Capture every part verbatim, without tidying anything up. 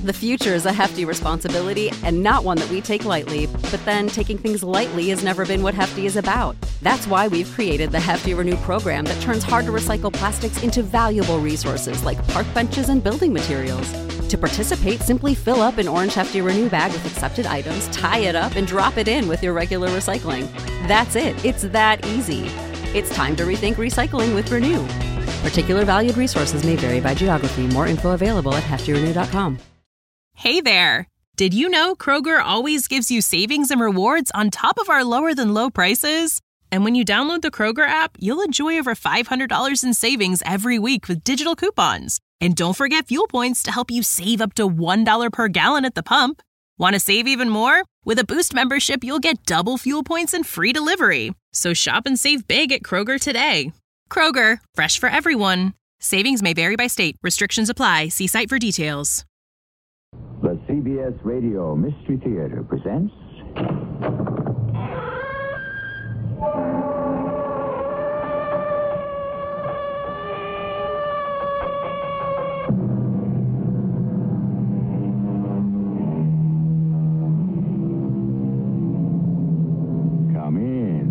The future is a hefty responsibility and not one that we take lightly. But then taking things lightly has never been what Hefty is about. That's why we've created the Hefty Renew program that turns hard-to-recycle plastics into valuable resources like park benches and building materials. To participate, simply fill up an orange Hefty Renew bag with accepted items, tie it up, and drop it in with your regular recycling. That's it. It's that easy. It's time to rethink recycling with Renew. Particular valued resources may vary by geography. More info available at hefty renew dot com. Hey there! Did you know Kroger always gives you savings and rewards on top of our lower-than-low prices? And when you download the Kroger app, you'll enjoy over five hundred dollars in savings every week with digital coupons. And don't forget fuel points to help you save up to one dollar per gallon at the pump. Want to save even more? With a Boost membership, you'll get double fuel points and free delivery. So shop and save big at Kroger today. Kroger, fresh for everyone. Savings may vary by state. Restrictions apply. See site for details. The C B S Radio Mystery Theater presents... Come in.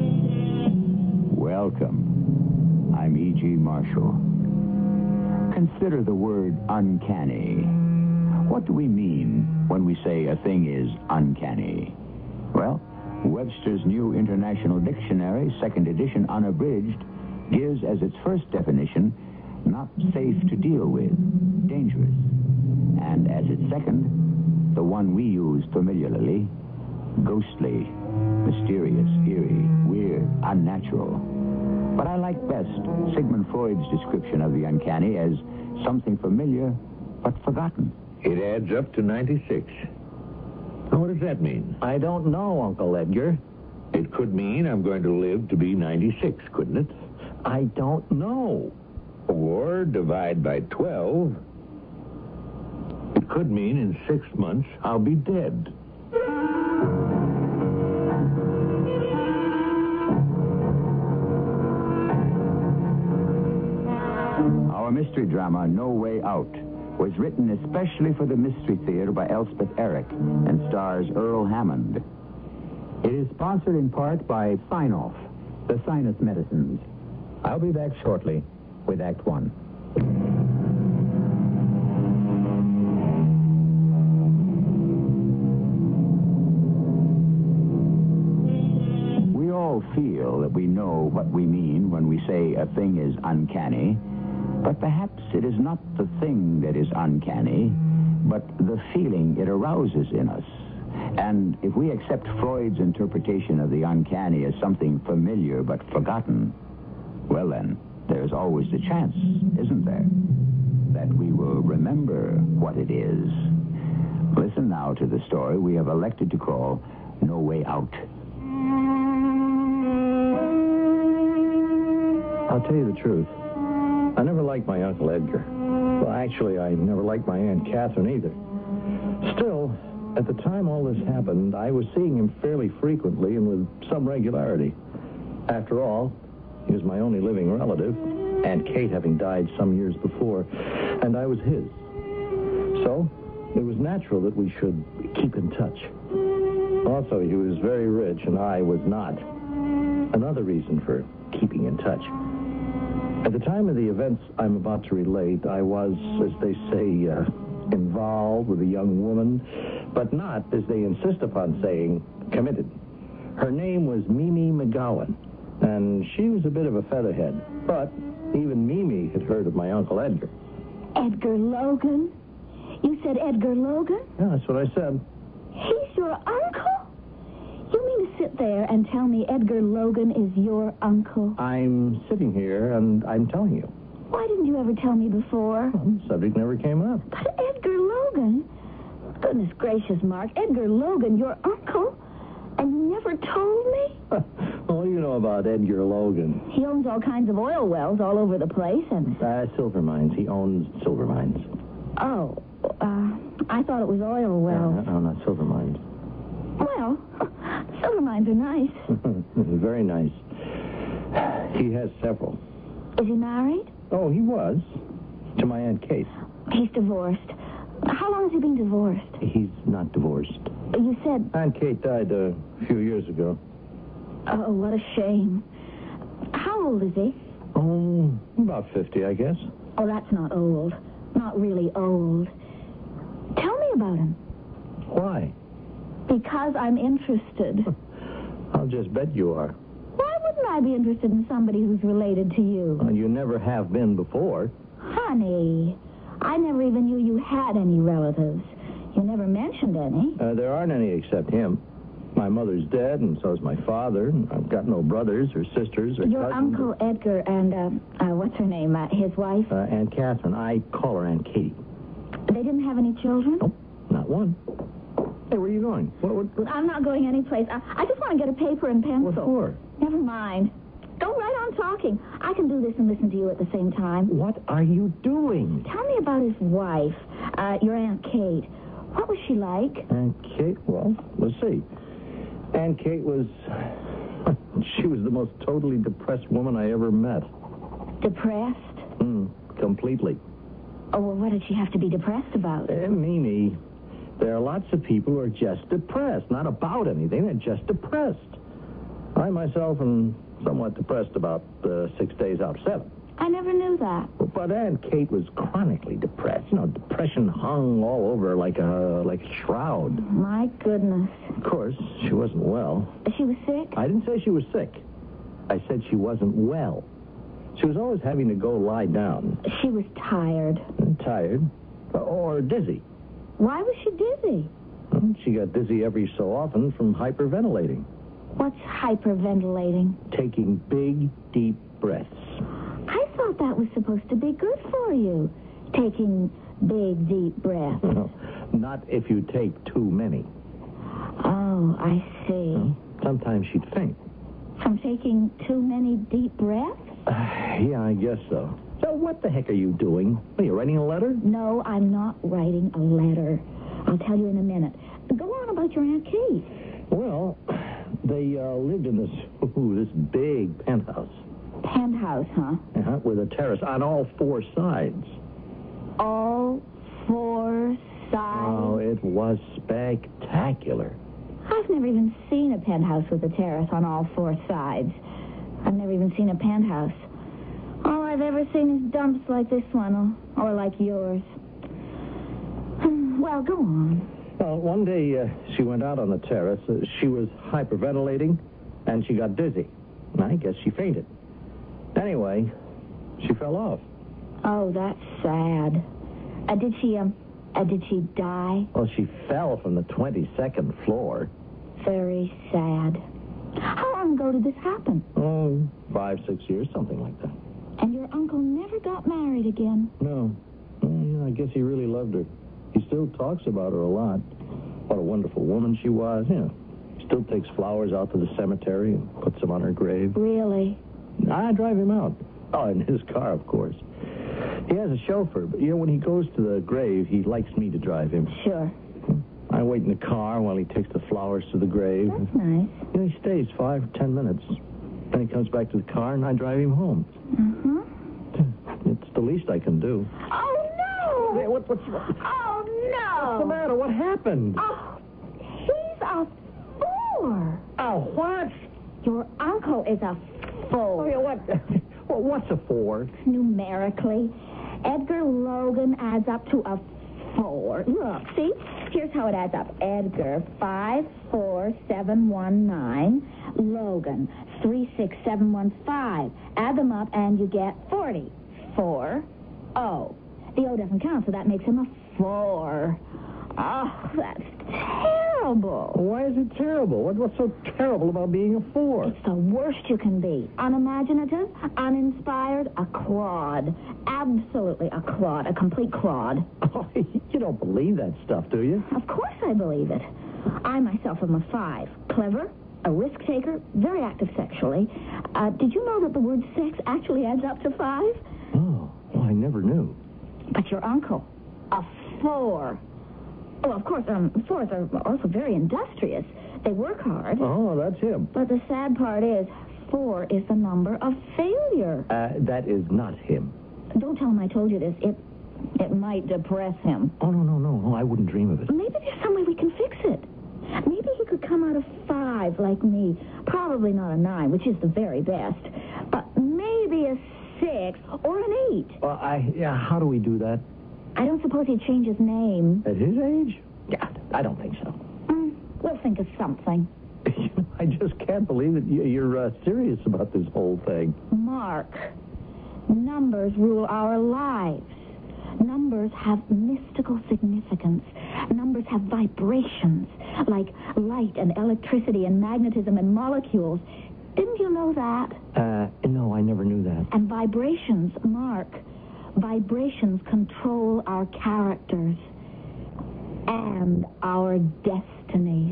Welcome. I'm E G. Marshall. Consider the word uncanny. What do we mean when we say a thing is uncanny? Well, Webster's New International Dictionary, second edition unabridged, gives as its first definition, not safe to deal with, dangerous. And as its second, the one we use familiarly, ghostly, mysterious, eerie, weird, unnatural. But I like best Sigmund Freud's description of the uncanny as something familiar but forgotten. It adds up to ninety-six. Now, what does that mean? I don't know, Uncle Edgar. It could mean I'm going to live to be ninety-six, couldn't it? I don't know. Or divide by twelve. It could mean in six months I'll be dead. Our mystery drama, No Way Out, was written especially for the Mystery Theater by Elspeth Eric and stars Earl Hammond. It is sponsored in part by Sinoff, the sinus medicines. I'll be back shortly with Act One. We all feel that we know what we mean when we say a thing is uncanny. But perhaps it is not the thing that is uncanny, but the feeling it arouses in us. And if we accept Freud's interpretation of the uncanny as something familiar but forgotten, well then, there's always the chance, isn't there, that we will remember what it is. Listen now to the story we have elected to call No Way Out. I'll tell you the truth. I never liked my Uncle Edgar. Well, actually, I never liked my Aunt Catherine either. Still, at the time all this happened, I was seeing him fairly frequently and with some regularity. After all, he was my only living relative, Aunt Kate having died some years before, and I was his. So, it was natural that we should keep in touch. Also, he was very rich, and I was not. Another reason for keeping in touch. At the time of the events I'm about to relate, I was, as they say, uh, involved with a young woman, but not, as they insist upon saying, committed. Her name was Mimi McGowan, and she was a bit of a featherhead, but even Mimi had heard of my Uncle Edgar. Edgar Logan? You said Edgar Logan? Yeah, that's what I said. He's your uncle? You mean to sit there and tell me Edgar Logan is your uncle? I'm sitting here, and I'm telling you. Why didn't you ever tell me before? Well, the subject never came up. But Edgar Logan? Goodness gracious, Mark. Edgar Logan, your uncle? And you never told me? What do you know about Edgar Logan? He owns all kinds of oil wells all over the place, and... Uh, silver mines. He owns silver mines. Oh, uh, I thought it was oil wells. No, no, not silver mines. Well, silver mines are nice. Very nice. He has several. Is he married? Oh, he was. To my Aunt Kate. He's divorced. How long has he been divorced? He's not divorced. You said... Aunt Kate died uh, a few years ago. Oh, what a shame. How old is he? Oh, about fifty, I guess. Oh, that's not old. Not really old. Tell me about him. Why? Because I'm interested. I'll just bet you are. Why wouldn't I be interested in somebody who's related to you? Well, you never have been before. Honey, I never even knew you had any relatives. You never mentioned any. Uh, there aren't any except him. My mother's dead, and so's my father. And I've got no brothers or sisters or Your cousins. Uncle Edgar and, uh, uh, what's her name, uh, his wife? Uh, Aunt Catherine. I call her Aunt Katie. They didn't have any children? Nope, not one. Hey, where are you going? What, what, what? I'm not going anyplace. I, I just want to get a paper and pencil. What for? Never mind. Go right on talking. I can do this and listen to you at the same time. What are you doing? Tell me about his wife, uh, your Aunt Kate. What was she like? Aunt Kate? Well, let's see. Aunt Kate was... she was the most totally depressed woman I ever met. Depressed? Mm, completely. Oh, well, what did she have to be depressed about? Eh, Mimi, there are lots of people who are just depressed. Not about anything. They're just depressed. I myself am somewhat depressed about uh, six days out of seven. I never knew that. But Aunt Kate was chronically depressed. You know, depression hung all over her like a, like a shroud. My goodness. Of course, she wasn't well. She was sick? I didn't say she was sick. I said she wasn't well. She was always having to go lie down. She was tired. Tired. Or dizzy. Why was she dizzy? Well, she got dizzy every so often from hyperventilating. What's hyperventilating? Taking big, deep breaths. I thought that was supposed to be good for you. Taking big, deep breaths. No, not if you take too many. Oh, I see. Well, sometimes she'd faint. From taking too many deep breaths? Uh, yeah, I guess so. So what the heck are you doing? Are you writing a letter? No, I'm not writing a letter. I'll tell you in a minute. Go on about your Aunt Kate. Well, they uh, lived in this ooh, this big penthouse. Penthouse, huh? Uh-huh, with a terrace on all four sides. All four sides? Oh, it was spectacular. I've never even seen a penthouse with a terrace on all four sides. I've never even seen a penthouse. All I've ever seen is dumps like this one, or, or like yours. Well, go on. Well, one day uh, she went out on the terrace. Uh, she was hyperventilating, and she got dizzy. I guess she fainted. Anyway, she fell off. Oh, that's sad. Uh, did she, um, uh, did she die? Well, she fell from the twenty-second floor. Very sad. How long ago did this happen? Oh, five, six years, something like that. And your uncle never got married again? No. Well, yeah, I guess he really loved her. He still talks about her a lot. What a wonderful woman she was. You know, still takes flowers out to the cemetery and puts them on her grave. Really? I drive him out. Oh, in his car, of course. He has a chauffeur, but, you know, when he goes to the grave, he likes me to drive him. Sure. I wait in the car while he takes the flowers to the grave. That's nice. You know, he stays five or ten minutes. Then he comes back to the car, and I drive him home. Uh-huh. It's the least I can do. Oh, no! Hey, what, what's, what, Oh, no! what's the matter? What happened? Oh, he's a four. Oh, what? Your uncle is a four. Oh, yeah, what? Well, what's a four? Numerically, Edgar Logan adds up to a four. Look, see? Here's how it adds up. Edgar, five, four, seven, one, nine. Logan, three, six, seven, one, five. Add them up and you get forty. Four, oh. The O doesn't count, so that makes him a four. Oh, that's terrible. Why is it terrible? What, what's so terrible about being a four? It's the worst you can be. Unimaginative, uninspired, a clod. Absolutely a clod, a complete clod. Oh, you don't believe that stuff, do you? Of course I believe it. I myself am a five. Clever, a risk taker, very active sexually. Uh, did you know that the word sex actually adds up to five? Oh, well, I never knew. But your uncle, a four. Oh, of course, um, fours are also very industrious. They work hard. Oh, that's him. But the sad part is, four is the number of failure. Uh, that is not him. Don't tell him I told you this. It It might depress him. Oh, no, no, no, no, I wouldn't dream of it. Maybe there's some way we can fix it. Maybe he could come out of five like me. Probably not a nine, which is the very best. But maybe a six or an eight. Well, I, yeah, how do we do that? I don't suppose he'd change his name. At his age? Yeah, I don't think so. Mm, we'll think of something. You know, I just can't believe that you- you're uh, serious about this whole thing. Mark, numbers rule our lives. Numbers have mystical significance. Numbers have vibrations, like light and electricity and magnetism and molecules. Didn't you know that? Uh, no, I never knew that. And vibrations, Mark, vibrations control our characters and our destinies.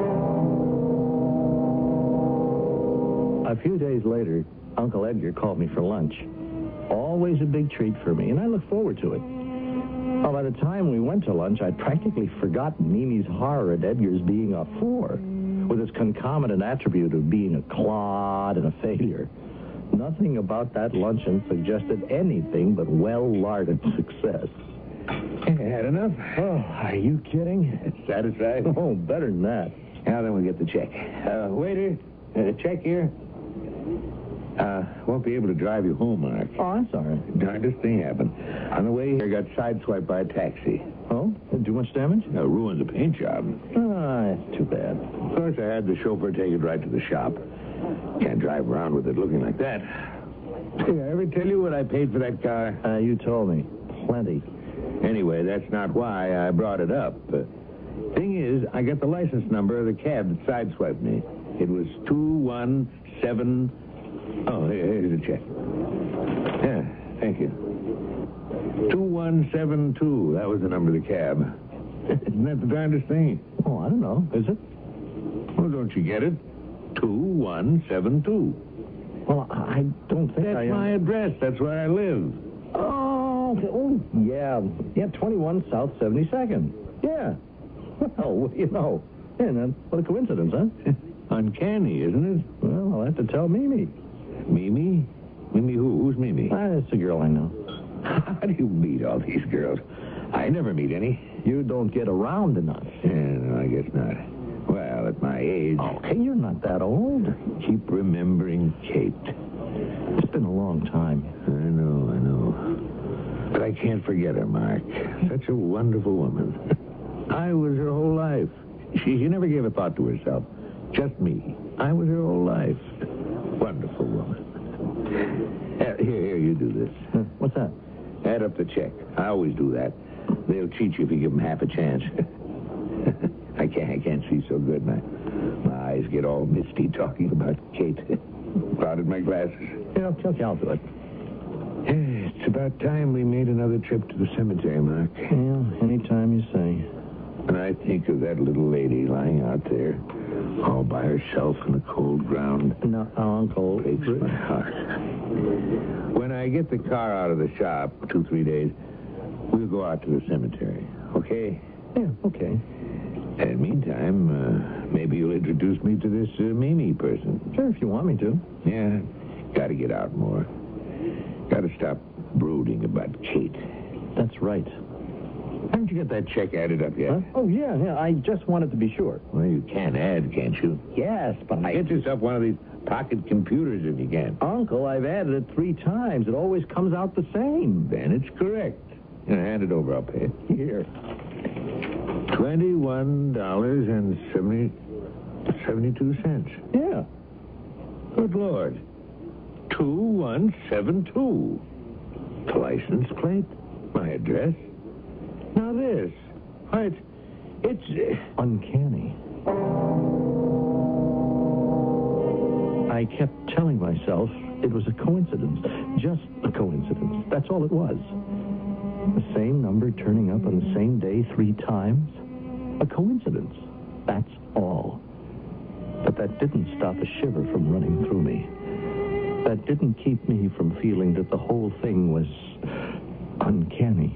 A few days later, Uncle Edgar called me for lunch. Always a big treat for me, and I look forward to it. Well, by the time we went to lunch, I'd practically forgotten Mimi's horror at Edgar's being a four, with its concomitant attribute of being a clod and a failure. Nothing about that luncheon suggested anything but well-larded success. Had enough? Oh, are you kidding? Satisfied? Oh, better than that. Now then we'll get the check. Uh, waiter, uh, check here. Uh, won't be able to drive you home, Mark. Oh, I'm sorry. Darndest thing happened. On the way here, I got sideswiped by a taxi. Oh? Did do much damage? Uh, ruined the paint job. Ah, it's too bad. Of course, I had the chauffeur take it right to the shop. Can't drive around with it looking like that. Did I ever tell you what I paid for that car? Uh, you told me. Plenty. Anyway, that's not why I brought it up. Uh, thing is, I got the license number of the cab that sideswiped me. It was two one seven... Oh, here, here's the check. Yeah, thank you. two one seven two, that was the number of the cab. Isn't that the darndest thing? Oh, I don't know. Is it? Well, don't you get it? two one seven two. Well, I don't think That's I... my address. That's where I live. Oh, okay. Oh, yeah. Yeah, twenty-one South seventy-second. Yeah. Well, what do you know? Yeah, then, what a coincidence, huh? Uncanny, isn't it? Well, I'll have to tell Mimi. Mimi? Mimi who? Who's Mimi? Ah, it's a girl I know. How do you meet all these girls? I never meet any. You don't get around enough. Yeah, no, I guess not. Well, at my age... Okay, you're not that old. Keep remembering Kate. It's been a long time. I know, I know. But I can't forget her, Mark. Such a wonderful woman. I was her whole life. She, she never gave a thought to herself. Just me. I was her whole life. Wonderful woman. Uh, here, here, you do this. Huh, what's that? Add up the check. I always do that. They'll cheat you if you give them half a chance. I can't, I can't see so good. My, my eyes get all misty talking about Kate. Clouded my glasses. Yeah, okay, okay, I'll do it. It's about time we made another trip to the cemetery, Mark. Yeah, anytime you say. And I think of that little lady lying out there, all by herself in the cold ground. No, Uncle. Breaks my heart. When I get the car out of the shop, two, three days, we'll go out to the cemetery, okay? Yeah, okay. And meantime, uh, maybe you'll introduce me to this uh, Mimi person. Sure, if you want me to. Yeah, gotta get out more. Gotta stop brooding about Kate. That's right. Haven't you got that check added up yet? Huh? Oh, yeah, yeah, I just wanted to be sure. Well, you can add, can't you? Yes, but I... Get yourself one of these pocket computers if you can. Uncle, I've added it three times. It always comes out the same. Then it's correct. You know, hand it over, I'll pay it. Here. Twenty-one dollars and seventy seventy-two cents. Yeah. Good Lord. Two one seven two. The license plate. My address. Now this. Why, it's it's uh, uncanny. I kept telling myself it was a coincidence. Just a coincidence. That's all it was. The same number turning up on the same day three times. A coincidence. That's all. But that didn't stop a shiver from running through me. That didn't keep me from feeling that the whole thing was uncanny.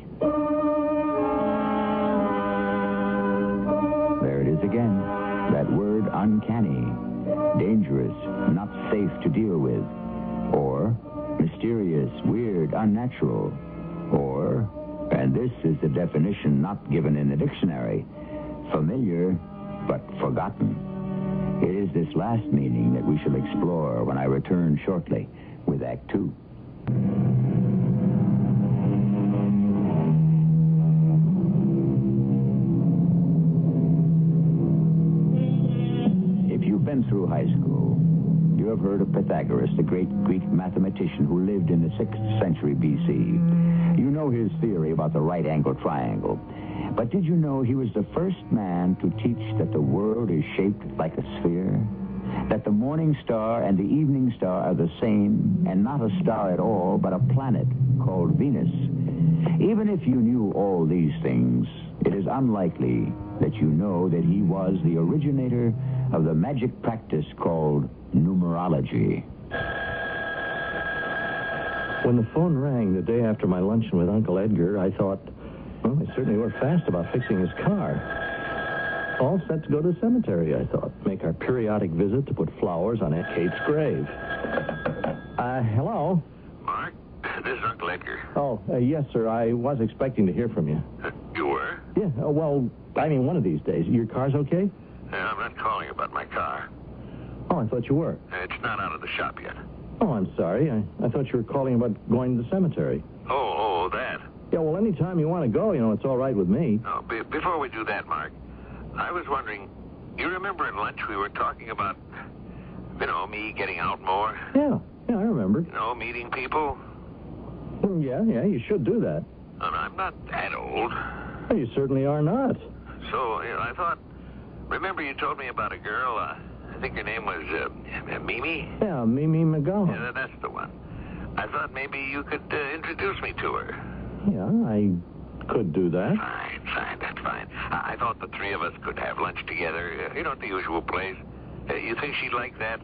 There it is again. That word uncanny. Dangerous, not safe to deal with. Or mysterious, weird, unnatural. Or And this is the definition not given in the dictionary. Familiar, but forgotten. It is this last meaning that we shall explore when I return shortly with Act Two. If you've been through high school, you have heard of Pythagoras, the great Greek mathematician who lived in the sixth century B C. You know his theory about the right-angled triangle. But did you know he was the first man to teach that the world is shaped like a sphere? That the morning star and the evening star are the same, and not a star at all, but a planet called Venus. Even if you knew all these things, it is unlikely that you know that he was the originator of the magic practice called numerology. When the phone rang the day after my luncheon with Uncle Edgar, I thought, well, they certainly were fast about fixing his car. All set to go to the cemetery, I thought. Make our periodic visit to put flowers on Aunt Kate's grave. Uh, hello? Mark, this is Uncle Edgar. Oh, uh, yes, sir. I was expecting to hear from you. Uh, you were? Yeah, uh, well, I mean, one of these days. Your car's okay? Uh, I'm not calling about my car. Oh, I thought you were. Uh, it's not out of the shop yet. Oh, I'm sorry. I, I thought you were calling about going to the cemetery. Oh, oh, that. Yeah, well, anytime you want to go, you know, it's all right with me. Oh, be- before we do that, Mark, I was wondering, you remember at lunch we were talking about, you know, me getting out more? Yeah, yeah, I remember. You know, meeting people? Well, yeah, yeah, you should do that. And I'm not that old. Well, you certainly are not. So, you know, I thought, remember you told me about a girl, uh, I think her name was uh, Mimi? Yeah, Mimi McGowan. Yeah, that's the one. I thought maybe you could uh, introduce me to her. Yeah, I could do that. Fine, fine, that's fine. I, I thought the three of us could have lunch together, uh, you know, at the usual place. Uh, you think she'd like that?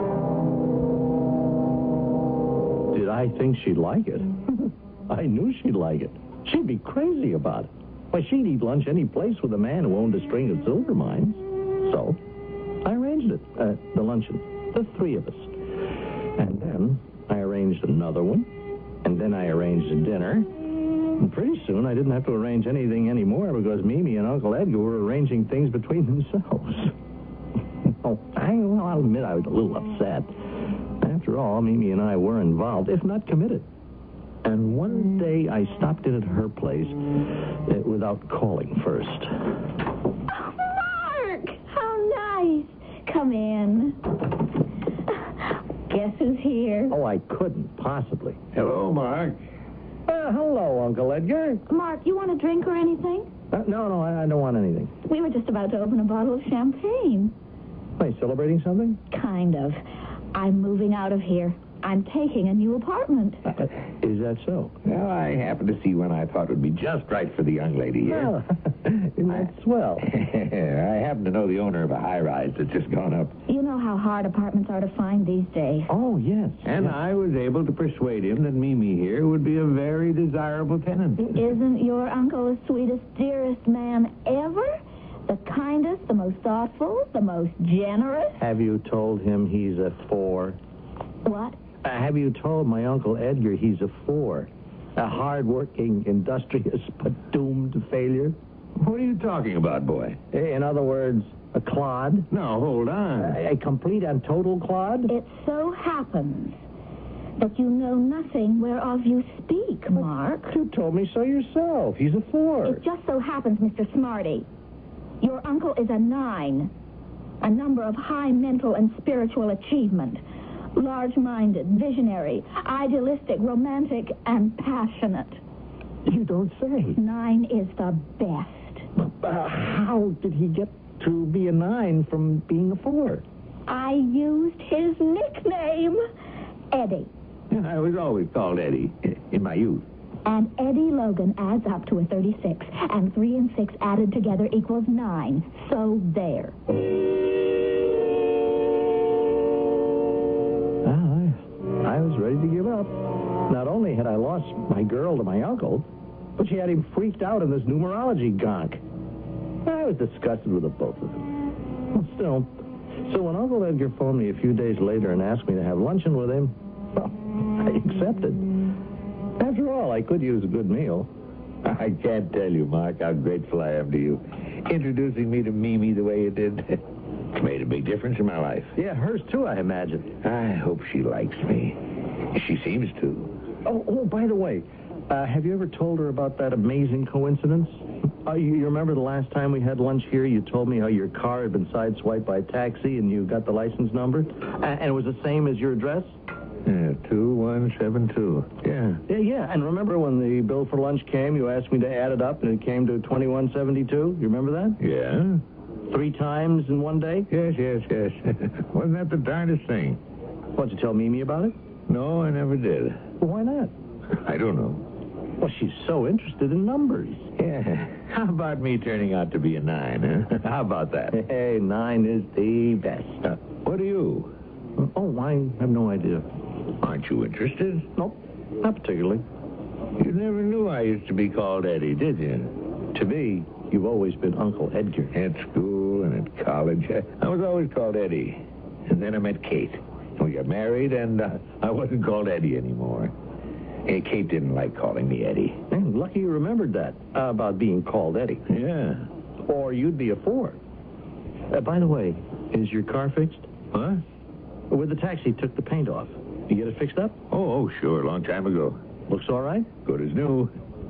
Did I think she'd like it? I knew she'd like it. She'd be crazy about it. Why, she'd eat lunch any place with a man who owned a string of silver mines. So, I arranged it, uh, the luncheon, the three of us. And then I arranged another one, and then I arranged a dinner. And pretty soon I didn't have to arrange anything anymore because Mimi and Uncle Edgar were arranging things between themselves. Oh, I, well, I'll admit I was a little upset. After all, Mimi and I were involved, if not committed. And one day I stopped in at her place uh, without calling first. Oh, Mark! How nice. Come in. Guess who's here? Oh, I couldn't possibly. Hello, Mark. Uh, hello, Uncle Edgar. Mark, you want a drink or anything? Uh, no, no, I, I don't want anything. We were just about to open a bottle of champagne. Are you celebrating something? Kind of. I'm moving out of here. I'm taking a new apartment. Uh, is that so? Well, I happened to see one I thought would be just right for the young lady here. Well, isn't that swell? I happen to know the owner of a high-rise that's just gone up. You know how hard apartments are to find these days. Oh, yes. And yes. I was able to persuade him that Mimi here would be a very desirable tenant. Isn't your uncle the sweetest, dearest man ever? The kindest, the most thoughtful, the most generous? Have you told him he's a four? What? Uh, have you told my Uncle Edgar he's a four? A hard-working, industrious, but doomed to failure? What are you talking about, boy? In other words, a clod? No, hold on. A, a complete and total clod? It so happens that you know nothing whereof you speak, Mark. You told me so yourself. He's a four. It just so happens, Mister Smarty, your uncle is a nine, a number of high mental and spiritual achievement. Large-minded, visionary, idealistic, romantic, and passionate. You don't say. Nine is the best. Uh, how did he get to be a nine from being a four? I used his nickname, Eddie. I was always called Eddie in my youth. And Eddie Logan adds up to a thirty-six, and three and six added together equals nine. So there. I was ready to give up. Not only had I lost my girl to my uncle, but she had him freaked out in this numerology gonk. I was disgusted with the both of them. Well, still, so when Uncle Edgar phoned me a few days later and asked me to have luncheon with him, well, I accepted. After all, I could use a good meal. I can't tell you, Mark, how grateful I am to you. Introducing me to Mimi the way you did. It's made a big difference in my life. Yeah, hers too, I imagine. I hope she likes me. She seems to. Oh, oh by the way, uh, have you ever told her about that amazing coincidence? Uh, you, you remember the last time we had lunch here, you told me how your car had been sideswiped by a taxi and you got the license number? Uh, and it was the same as your address? Yeah, two one seven two. Yeah. Yeah, yeah. And remember when the bill for lunch came, you asked me to add it up, and it came to twenty-one seventy-two? You remember that? Yeah. Three times in one day? Yes, yes, yes. Wasn't that the darndest thing? Why, did you tell Mimi about it? No, I never did. Well, why not? I don't know. Well, she's so interested in numbers. Yeah. How about me turning out to be a nine, huh? How about that? Hey, nine is the best. Uh, what are you? Oh, I have no idea. Aren't you interested? Nope, not particularly. You never knew I used to be called Eddie, did you? To me, you've always been Uncle Edgar. At school and at college, I was always called Eddie. And then I met Kate. We got married, and uh, I wasn't called Eddie anymore. Hey, Kate didn't like calling me Eddie. Hey, lucky you remembered that, uh, about being called Eddie. Yeah. Or you'd be a four. Uh, by the way, is your car fixed? Huh? With the taxi took the paint off. You get it fixed up? Oh, oh, sure, a long time ago. Looks all right? Good as new.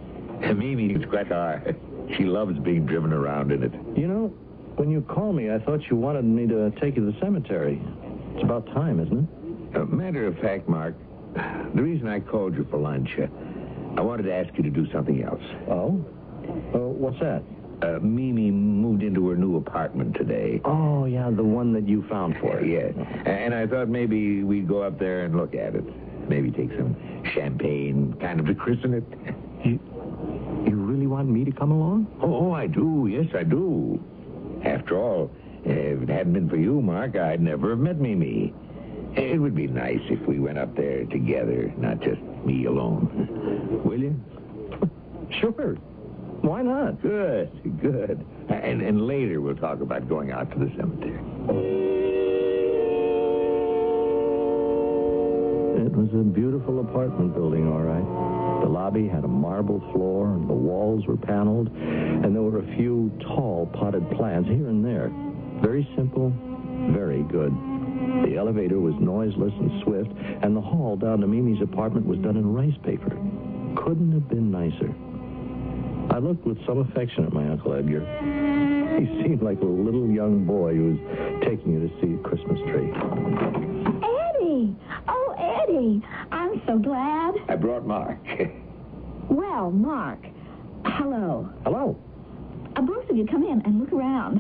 Mimi's quite hard. She loves being driven around in it. You know, when you called me, I thought you wanted me to take you to the cemetery. It's about time, isn't it? Uh, matter of fact, Mark, the reason I called you for lunch, uh, I wanted to ask you to do something else. Oh? Uh, what's that? Uh, Mimi moved into her new apartment today. Oh, yeah, the one that you found for her. Yeah, and I thought maybe we'd go up there and look at it. Maybe take some champagne, kind of to christen it. You, you really want me to come along? Oh, oh, I do. Yes, I do. After all, if it hadn't been for you, Mark, I'd never have met Mimi. It would be nice if we went up there together, not just me alone. Will you? Sure. Why not? Good, good. And, and later we'll talk about going out to the cemetery. It was a beautiful apartment building, all right. The lobby had a marble floor, and the walls were paneled, and there were a few tall potted plants here and there. Very simple, very good. The elevator was noiseless and swift, and the hall down to Mimi's apartment was done in rice paper. Couldn't have been nicer. I looked with some affection at my Uncle Edgar. He seemed like a little young boy who was taking you to see a Christmas tree. Eddie! Oh, Eddie! I'm so glad. I brought Mark. Well, Mark, hello. Hello. Uh, both of you come in and look around.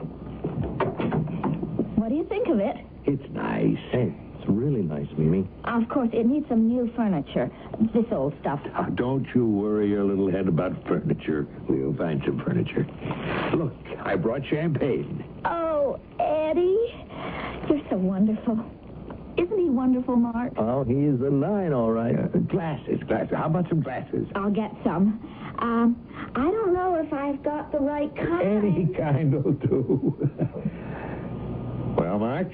What do you think of it? It's nice. Hey, it's really nice, Mimi. Of course, it needs some new furniture. This old stuff. Oh, don't you worry your little head about furniture. We'll find some furniture. Look, I brought champagne. Oh, Eddie, you're so wonderful. Isn't he wonderful, Mark? Oh, he's a nine, all right. Uh, glasses, glasses. How about some glasses? I'll get some. Um, I don't know if I've got the right kind. Any kind will do. Well, Mark?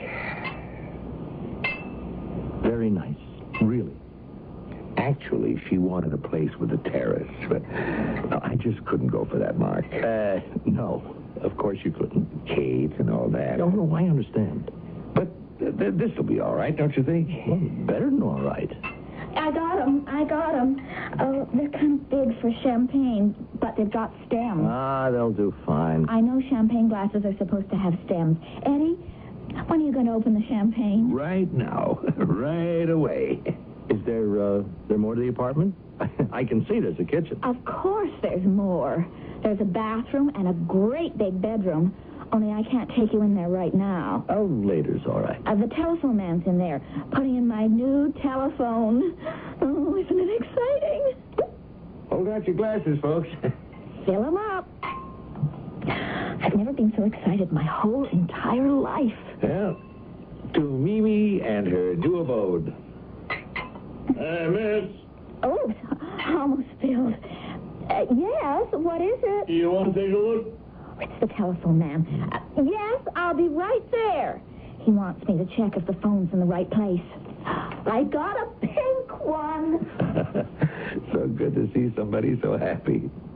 Very nice, really. Actually, she wanted a place with a terrace, but no, I just couldn't go for that, Mark. Uh, no, of course you couldn't. Kate and all that. No, no, I understand. But th- th- this'll be all right, don't you think? Well, better than all right. I got them. I got them. Oh, they're kind of big for champagne, but they've got stems. Ah, they'll do fine. I know champagne glasses are supposed to have stems. Eddie, when are you going to open the champagne? Right now. Right away. Is there, uh, there more to the apartment? I can see there's a kitchen. Of course there's more. There's a bathroom and a great big bedroom. Only I can't take you in there right now. Oh, later's all right. Uh, the telephone man's in there, putting in my new telephone. Oh, isn't it exciting? Hold out your glasses, folks. Fill them up. I've never been so excited my whole entire life. Well, to Mimi and her new abode. Uh, miss. Oh, almost spilled. Uh, yes, what is it? You want to take a look? It's the telephone man. Uh, yes, I'll be right there. He wants me to check if the phone's in the right place. I got a pink one. So good to see somebody so happy.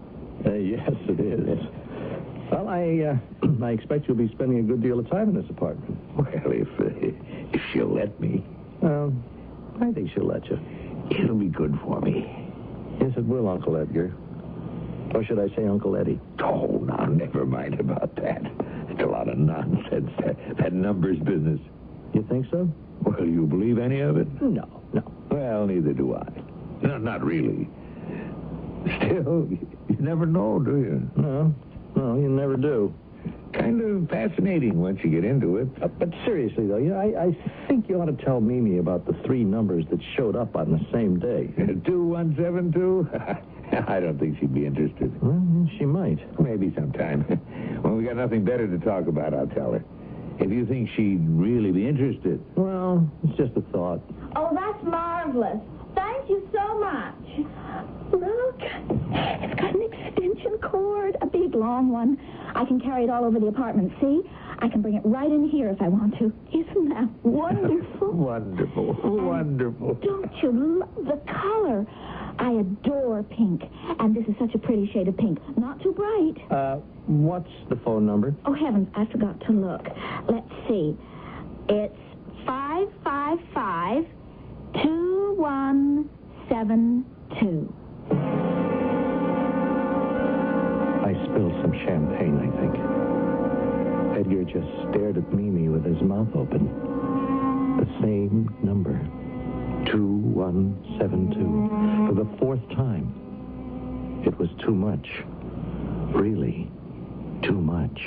Uh, yes, it is. Well, I uh, I expect you'll be spending a good deal of time in this apartment. Well, if, uh, if she'll let me. Well, I think she'll let you. It'll be good for me. Yes, it will, Uncle Edgar. Or should I say Uncle Eddie? Oh, now, never mind about that. It's a lot of nonsense, that, that numbers business. You think so? Well, you believe any of it? No, no. Well, neither do I. No, not really. Still, you never know, do you? No, no, you never do. Kind of fascinating once you get into it. Uh, but seriously, though, you know, I, I think you ought to tell Mimi about the three numbers that showed up on the same day. two one seven two? I don't think she'd be interested. Well, she might. Maybe sometime. When we got nothing better to talk about, I'll tell her. If you think she'd really be interested. Well, it's just a thought. Oh, that's marvelous. Thank you so much. Look, it's got an extension cord, a big, long one. I can carry it all over the apartment, see? I can bring it right in here if I want to. Isn't that wonderful? Wonderful. Wonderful. Don't you love the color? I adore pink, and this is such a pretty shade of pink. Not too bright. Uh, what's the phone number? Oh, heavens, I forgot to look. Let's see. It's five five five, two one seven two. I spilled some champagne, I think. Edgar just stared at Mimi with his mouth open. The same number. two one seven two. For the fourth time. It was too much. Really, too much.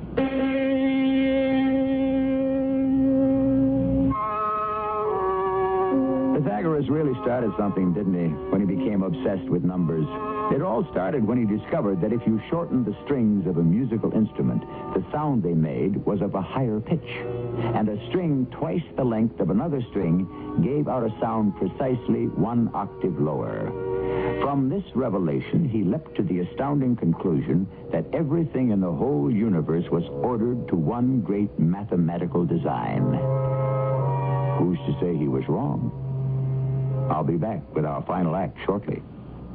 Pythagoras really started something, didn't he, when he became obsessed with numbers? It all started when he discovered that if you shortened the strings of a musical instrument, the sound they made was of a higher pitch. And a string twice the length of another string gave out a sound precisely one octave lower. From this revelation, he leapt to the astounding conclusion that everything in the whole universe was ordered to one great mathematical design. Who's to say he was wrong? I'll be back with our final act shortly.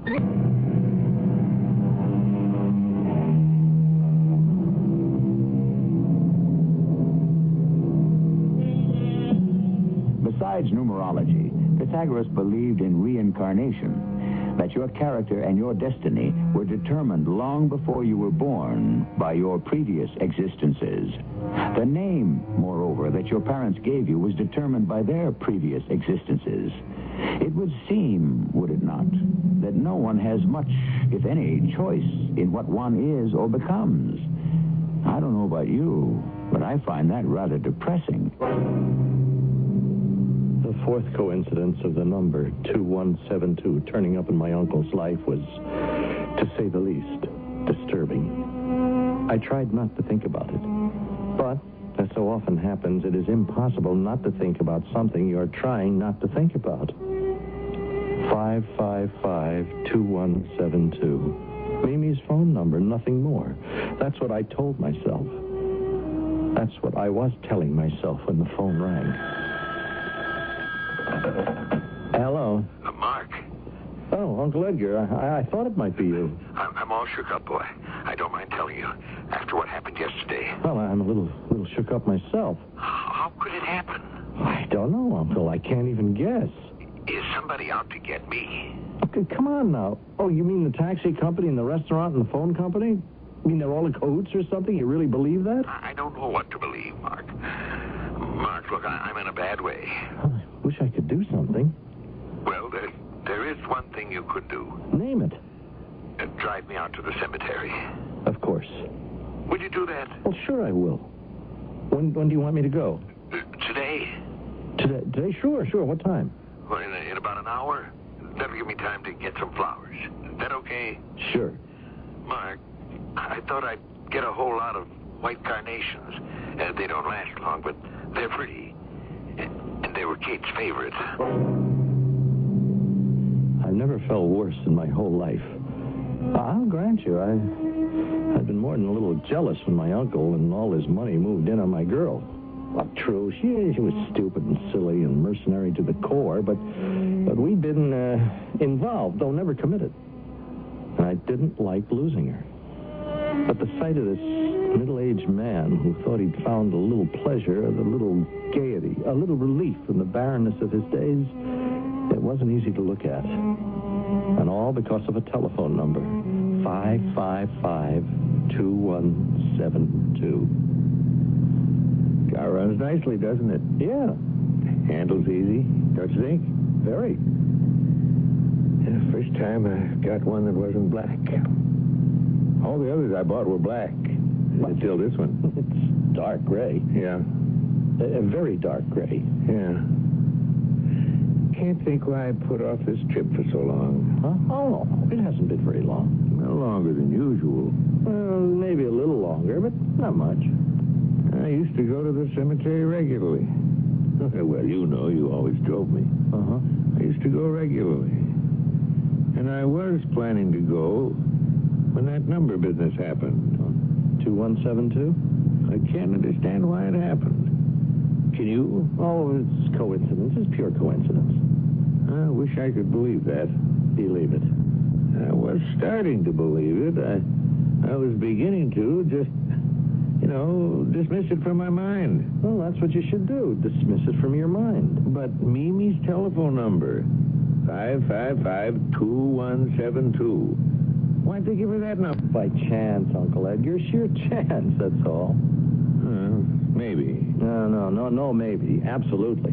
Besides numerology, Pythagoras believed in reincarnation, that your character and your destiny were determined long before you were born by your previous existences. The name, moreover, that your parents gave you was determined by their previous existences. It would seem, would it not, that no one has much, if any, choice in what one is or becomes. I don't know about you, but I find that rather depressing. The fourth coincidence of the number two one seven two turning up in my uncle's life was, to say the least, disturbing. I tried not to think about it. But, as so often happens, it is impossible not to think about something you're trying not to think about. five five five, two one seven two. Mimi's phone number, nothing more. That's what I told myself. That's what I was telling myself when the phone rang. Hello. Uh, Mark. Oh, Uncle Edgar, I, I thought it might be you. I'm, I'm all shook up, boy. I don't mind telling you. After what happened yesterday. Well, I'm a little, little shook up myself. How could it happen? I don't know, Uncle. I can't even guess. Is somebody out to get me? Okay, come on now. Oh, you mean the taxi company and the restaurant and the phone company? You mean they're all in cahoots or something? You really believe that? I don't know what to believe, Mark. Mark, look, I, I'm in a bad way. Well, I wish I could do something. Well, there, there is one thing you could do. Name it. Uh, drive me out to the cemetery. Of course. Would you do that? Well, sure I will. When when do you want me to go? Uh, today? Today? Today? Sure, sure. What time? Well, in, in about an hour. That'll give me time to get some flowers. Is that okay? Sure. Mark, I thought I'd get a whole lot of white carnations. Uh, they don't last long, but they're pretty. And they were Kate's favorite. I've never felt worse in my whole life. I'll grant you, I, I've been more than a little jealous when my uncle and all his money moved in on my girl. Well, true, she, she was stupid and silly and mercenary to the core, but but we'd been uh, involved, though never committed. and I didn't like losing her. But the sight of this middle-aged man who thought he'd found a little pleasure, a little gaiety, a little relief from the barrenness of his days, it wasn't easy to look at. And all because of a telephone number, five five five, two one seven two. Car runs nicely, doesn't it? Yeah. Handles easy, don't you think? Very. Yeah, first time I got one that wasn't black. All the others I bought were black. Until this one. It's dark gray. Yeah. A, a very dark gray. Yeah. Can't think why I put off this trip for so long. Huh? Oh, it hasn't been very long. No longer than usual. Well, maybe a little longer, but not much. I used to go to the cemetery regularly. Well, you know, you always drove me. Uh-huh. I used to go regularly. And I was planning to go when that number business happened. two one seven two? I can't understand why it happened. Can you? Oh, it's coincidence. It's pure coincidence. I wish I could believe that. Believe it. I was starting to believe it. I, I was beginning to just, you know, dismiss it from my mind. Well, that's what you should do. Dismiss it from your mind. But Mimi's telephone number, five five five, two one seven two. Why'd they give her that number? By chance, Uncle Edgar. Sheer chance, that's all. Uh, maybe. No, no, no, no, maybe. Absolutely.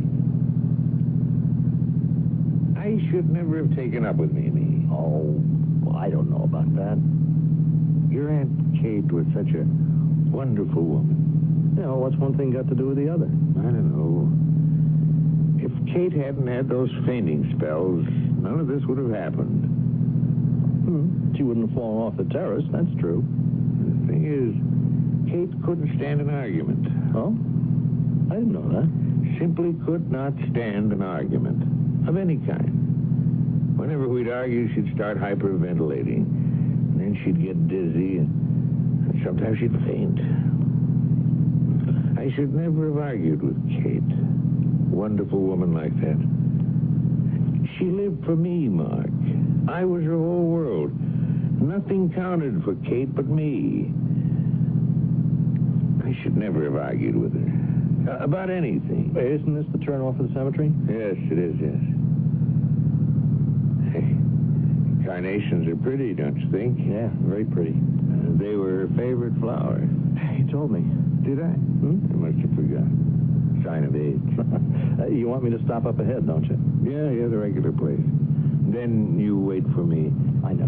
I should never have taken up with Mimi. Oh, well, I don't know about that. Your Aunt Kate was such a wonderful woman. You know, what's one thing got to do with the other? I don't know. If Kate hadn't had those fainting spells, none of this would have happened. Hmm. She wouldn't have fallen off the terrace, that's true. The thing is, Kate couldn't stand an argument. Oh? I didn't know that. Simply could not stand an argument of any kind. Whenever we'd argue, she'd start hyperventilating. And then she'd get dizzy, and sometimes she'd faint. I should never have argued with Kate. Wonderful woman like that. She lived for me, Mark. I was her whole world. Nothing counted for Kate but me. I should never have argued with her. Uh, about anything. Wait, isn't this the turn off of the cemetery? Yes, it is, yes. Hey, carnations are pretty, don't you think? Yeah, very pretty. Uh, they were her favorite flower. You told me. Did I? Hmm? I must have forgotten. Sign of age. uh, you want me to stop up ahead, don't you? Yeah, yeah, the regular place. Then you wait for me. I know.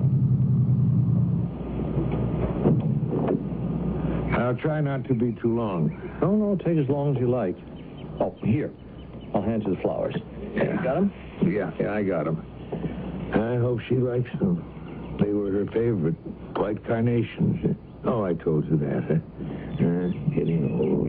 I'll try not to be too long. No, no, take as long as you like. Oh, here. I'll hand you the flowers. Yeah. You got them? Yeah, yeah, I got them. I hope she likes them. They were her favorite, white carnations. Oh, I told you that. Huh? Uh, getting old.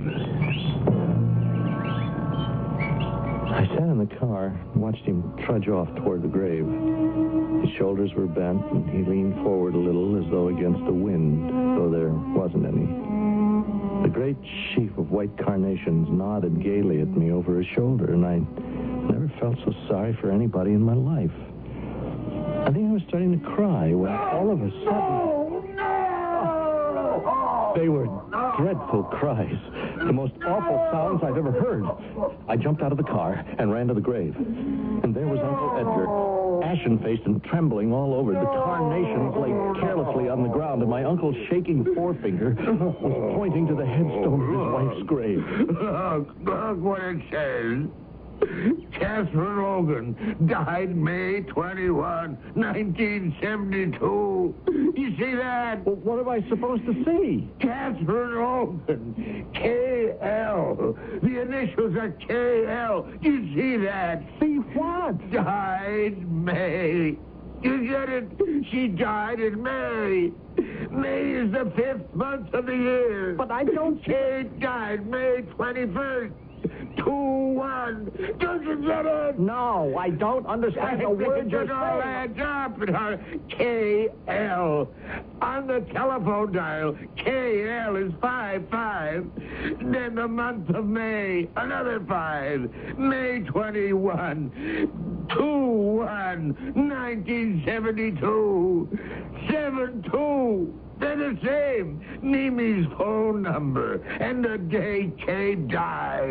I sat in the car and watched him trudge off toward the grave. His shoulders were bent, and he leaned forward a little as though against the wind, though there wasn't any. The great sheaf of white carnations nodded gaily at me over his shoulder, and I never felt so sorry for anybody in my life. I think I was starting to cry when all of a sudden... They were dreadful cries, the most awful sounds I've ever heard. I jumped out of the car and ran to the grave. And there was Uncle Edgar, ashen-faced and trembling all over. The carnations lay carelessly on the ground, and my uncle's shaking forefinger was pointing to the headstone of his wife's grave. Look, look what it says. Catherine Logan died May twenty-first, nineteen seventy-two. You see that? Well, what am I supposed to see? Catherine Logan. K L. The initials are K L. You see that? See what? Died May. You get it? She died in May. May is the fifth month of the year. But I don't... Kate died May twenty-first. two one. Don't you get it? No, I don't understand a word you're saying. It all adds up. K L. On the telephone dial, K L is five five. Then the month of May, another five. May twenty-first. two one nineteen seventy-two. seven two. They're the same. Mimi's phone number and the day Kate died.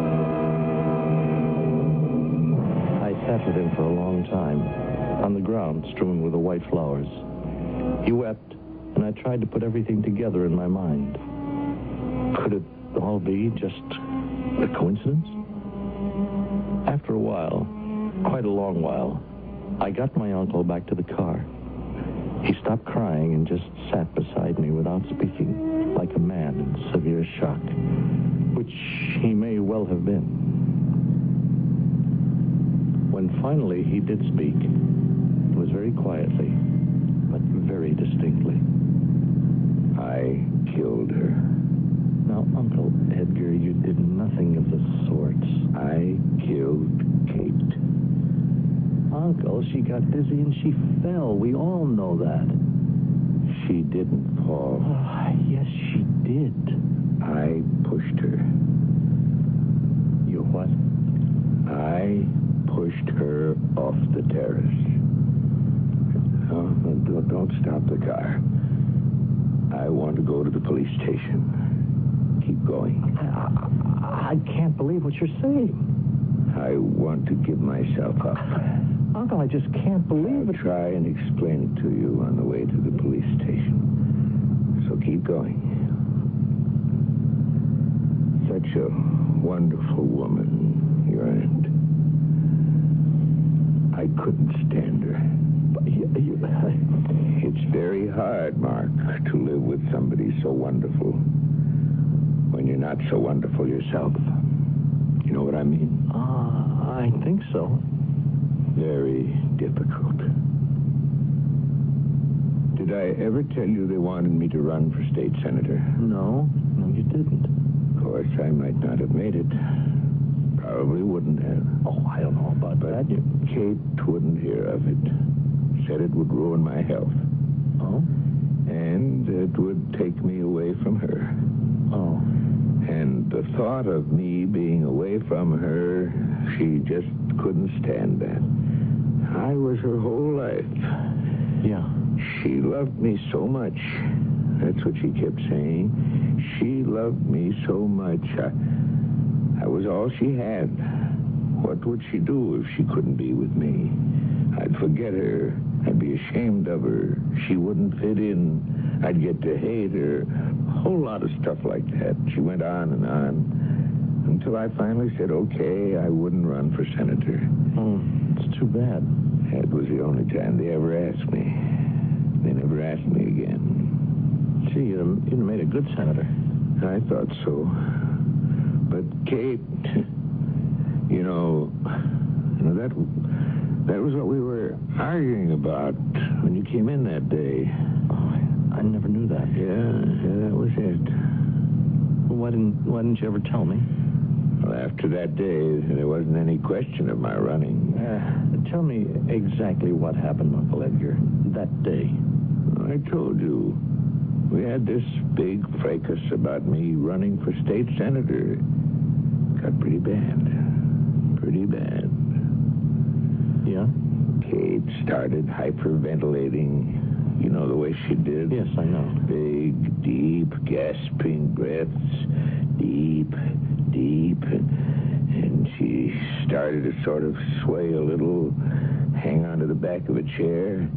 I sat with him for a long time, on the ground strewn with the white flowers. He wept, and I tried to put everything together in my mind. Could it all be just a coincidence? After a while, quite a long while, I got my uncle back to the car. He stopped crying and just sat beside me without speaking, like a man in severe shock, which he may well have been. When finally he did speak, it was very quietly, but very distinctly. I killed her. Now, Uncle Edgar, you did nothing of the sort. I killed Kate. Uncle, she got dizzy and she fell. We all know that. She didn't fall. Oh, yes, she did. I pushed her. You what? I pushed her off the terrace. Oh, don't, don't stop the car. I want to go to the police station. Keep going. I, I, I can't believe what you're saying. I want to give myself up. Uncle, I just can't believe I'll it. try and explain it to you on the way to the police station. So keep going. Such a wonderful woman, your aunt. I couldn't stand her. But you, you, I... It's very hard, Mark, to live with somebody so wonderful when you're not so wonderful yourself. You know what I mean? Ah, uh, I think so. Very difficult. Did I ever tell you they wanted me to run for state senator? No, no, you didn't. Of course, I might not have made it. Probably wouldn't have. Oh, I don't know about But that. You... Kate wouldn't hear of it. Said it would ruin my health. Oh? And it would take me away from her. Oh. And the thought of me being away from her, she just couldn't stand that. I was her whole life. Yeah. She loved me so much. That's what she kept saying. She loved me so much. I, I was all she had. What would she do if she couldn't be with me? I'd forget her. I'd be ashamed of her. She wouldn't fit in. I'd get to hate her. A whole lot of stuff like that. She went on and on until I finally said, okay, I wouldn't run for senator. Oh, it's too bad. That was the only time they ever asked me. They never asked me again. Gee, you'd, you'd made a good senator. I thought so. But Kate, you know, you know that that was what we were arguing about when you came in that day. Oh, I, I never knew that. Yeah, yeah, that was it. Well, why didn't Why didn't you ever tell me? Well, after that day, there wasn't any question of my running. Uh, tell me exactly what happened, Uncle Edgar, that day. I told you. We had this big fracas about me running for state senator. Got pretty bad. Pretty bad. Yeah? Kate started hyperventilating. You know the way she did? Yes, I know. Big, deep, gasping breaths. Deep, deep. And she started to sort of sway a little, hang onto the back of a chair.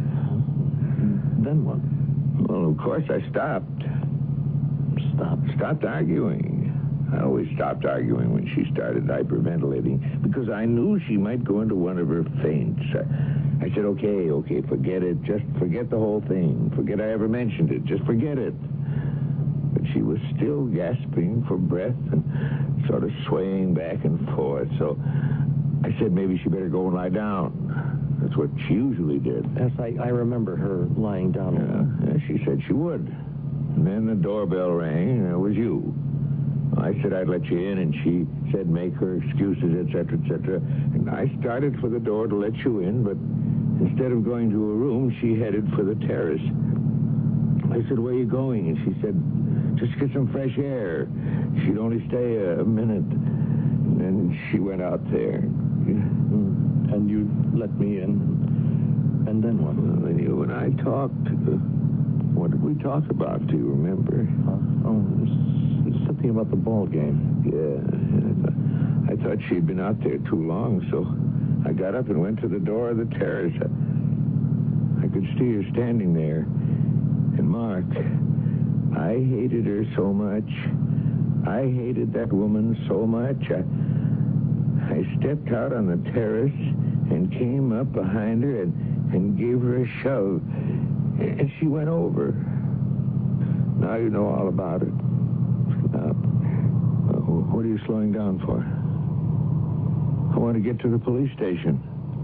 Then what? Well, of course, I stopped. Stopped? Stopped arguing. I always stopped arguing when she started hyperventilating because I knew she might go into one of her faints. I, I said, okay, okay, forget it. Just forget the whole thing. Forget I ever mentioned it. Just forget it. But she was still gasping for breath and sort of swaying back and forth. So I said maybe she better go and lie down. That's what she usually did. Yes, I, I remember her lying down. Yeah, yeah, she said she would. And then the doorbell rang, and it was you. I said I'd let you in, and she said make her excuses, et cetera, et cetera. And I started for the door to let you in, but instead of going to a room, she headed for the terrace. I said, where are you going? And she said, just get some fresh air. She'd only stay a, a minute. And then she went out there. and you let me in. And then what? Well, then you and I talked. Uh, what did we talk about? Do you remember? Huh? Oh, s- something about the ball game. Yeah. I, th- I thought she'd been out there too long, so I got up and went to the door of the terrace. I, I could see her standing there. And Mark, I hated her so much. I hated that woman so much. I, I stepped out on the terrace and came up behind her and, and gave her a shove. And she went over. Now you know all about it. Now, what are you slowing down for? I want to get to the police station.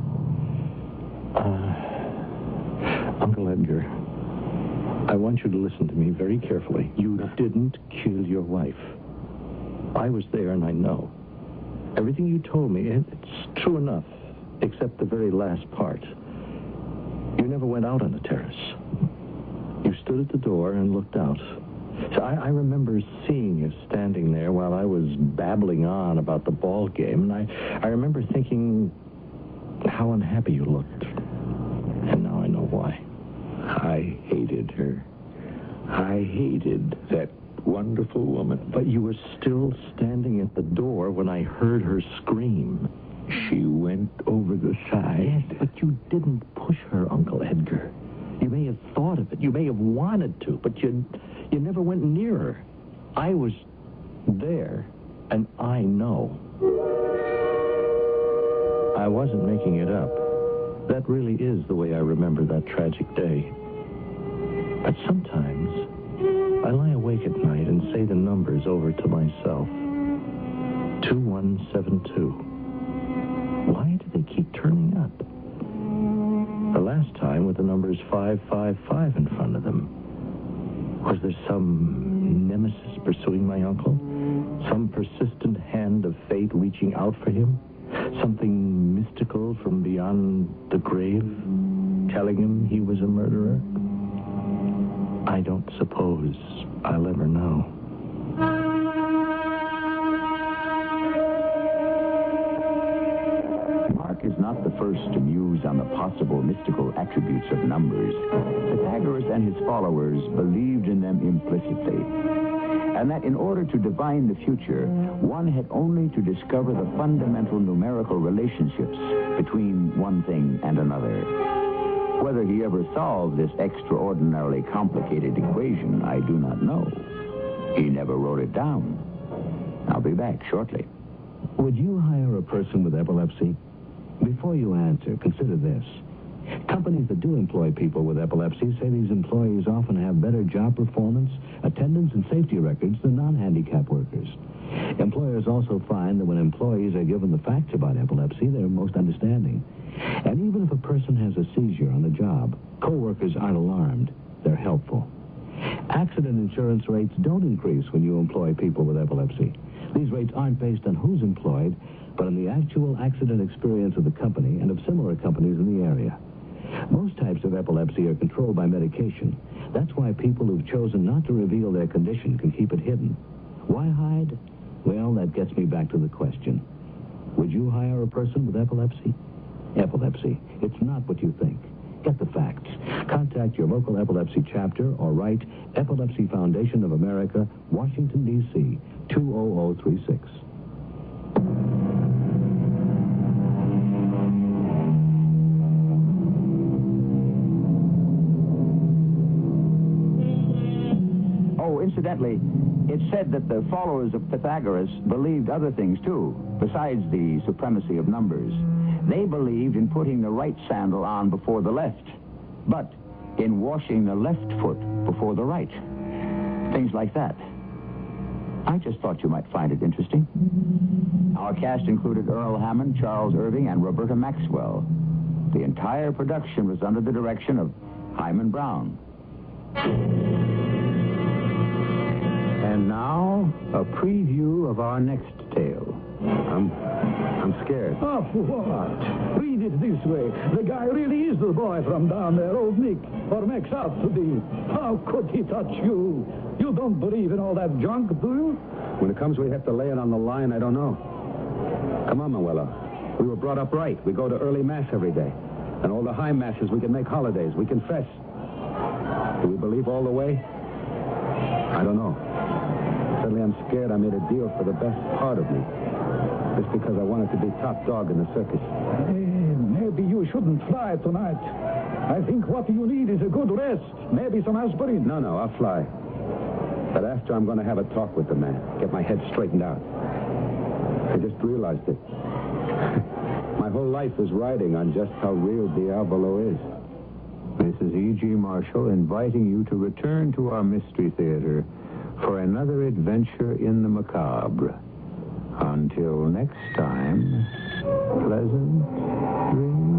Uh, Uncle Edgar, I want you to listen to me very carefully. You didn't kill your wife. I was there and I know. Everything you told me, it, it's true enough, except the very last part. You never went out on the terrace. You stood at the door and looked out. So I, I remember seeing you standing there while I was babbling on about the ball game, and I, I remember thinking how unhappy you looked. And now I know why. I hated her. I hated that wonderful woman. But you were still standing at the door when I heard her scream. She went over the side. Yes, but you didn't push her, Uncle Edgar. You may have thought of it. You may have wanted to, but you, you never went near her. I was there, and I know. I wasn't making it up. That really is the way I remember that tragic day. But sometimes I lie awake at night and say the numbers over to myself. two one seven two. Why do they keep turning up? The last time with the numbers five five five in front of them. Was there some nemesis pursuing my uncle? Some persistent hand of fate reaching out for him? Something mystical from beyond the grave, telling him he was a murderer? I don't suppose I'll ever know. Mark is not the first to muse on the possible mystical attributes of numbers. Pythagoras and his followers believed in them implicitly, and that in order to divine the future, one had only to discover the fundamental numerical relationships between one thing and another. Whether he ever solved this extraordinarily complicated equation, I do not know. He never wrote it down. I'll be back shortly. Would you hire a person with epilepsy? Before you answer, consider this. Companies that do employ people with epilepsy say these employees often have better job performance, attendance, and safety records than non-handicapped workers. Employers also find that when employees are given the facts about epilepsy, they're most understanding. And even if a person has a seizure on the job, co-workers aren't alarmed. They're helpful. Accident insurance rates don't increase when you employ people with epilepsy. These rates aren't based on who's employed, but on the actual accident experience of the company and of similar companies in the area. Most types of epilepsy are controlled by medication. That's why people who've chosen not to reveal their condition can keep it hidden. Why hide? Well, that gets me back to the question. Would you hire a person with epilepsy? Epilepsy. It's not what you think. Get the facts. Contact your local epilepsy chapter or write Epilepsy Foundation of America, Washington, D C two oh oh three six. Oh, incidentally, it's said that the followers of Pythagoras believed other things, too, besides the supremacy of numbers. They believed in putting the right sandal on before the left, but in washing the left foot before the right. Things like that. I just thought you might find it interesting. Our cast included Earl Hammond, Charles Irving, and Roberta Maxwell. The entire production was under the direction of Hyman Brown. And now, a preview of our next tale. I'm, I'm scared. Oh, what? Read it this way. The guy really is the boy from down there, old Nick, or makes out to be. How could he touch you? You don't believe in all that junk, do you? When it comes we have to lay it on the line, I don't know. Come on, Manuela. We were brought up right. We go to early mass every day. And all the high masses, we can make holidays. We confess. Do we believe all the way? I don't know. Suddenly I'm scared I made a deal for the best part of me. Just because I wanted to be top dog in the circus. Hey, maybe you shouldn't fly tonight. I think what you need is a good rest. Maybe some aspirin. No, no, I'll fly. But after I'm going to have a talk with the man. Get my head straightened out. I just realized it. My whole life is riding on just how real Diavolo is. This is E G. Marshall inviting you to return to our Mystery Theater for another adventure in the macabre. Until next time, pleasant dreams.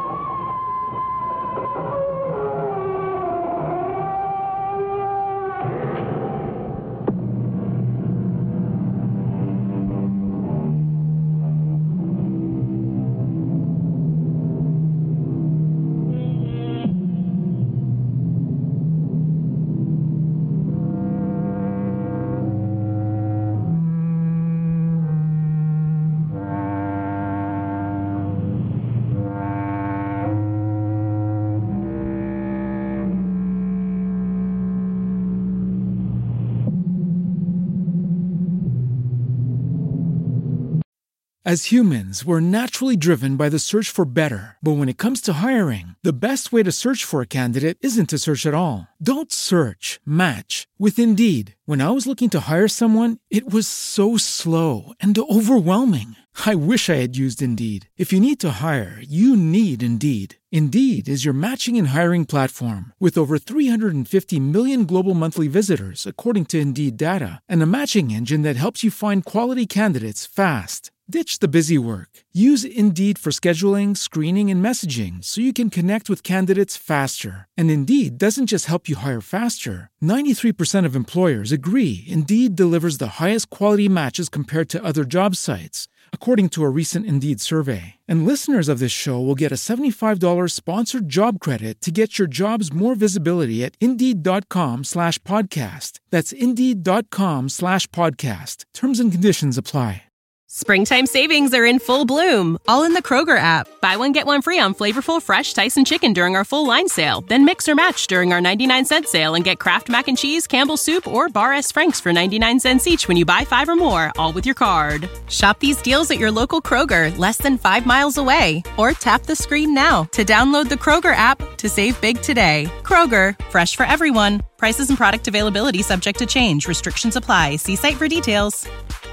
As humans, we're naturally driven by the search for better. But when it comes to hiring, the best way to search for a candidate isn't to search at all. Don't search, match with Indeed. When I was looking to hire someone, it was so slow and overwhelming. I wish I had used Indeed. If you need to hire, you need Indeed. Indeed is your matching and hiring platform with over three hundred fifty million global monthly visitors, according to Indeed data, and a matching engine that helps you find quality candidates fast. Ditch the busy work. Use Indeed for scheduling, screening, and messaging so you can connect with candidates faster. And Indeed doesn't just help you hire faster. ninety-three percent of employers agree Indeed delivers the highest quality matches compared to other job sites, according to a recent Indeed survey. And listeners of this show will get a seventy-five dollars sponsored job credit to get your jobs more visibility at Indeed.com slash podcast. That's Indeed.com slash podcast. Terms and conditions apply. Springtime savings are in full bloom, all in the Kroger app. Buy one, get one free on flavorful, fresh Tyson chicken during our full line sale. Then mix or match during our ninety-nine cent sale and get Kraft Mac and Cheese, Campbell's Soup, or Bar S. Frank's for ninety-nine cents each when you buy five or more, all with your card. Shop these deals at your local Kroger, less than five miles away. Or tap the screen now to download the Kroger app to save big today. Kroger, fresh for everyone. Prices and product availability subject to change. Restrictions apply. See site for details.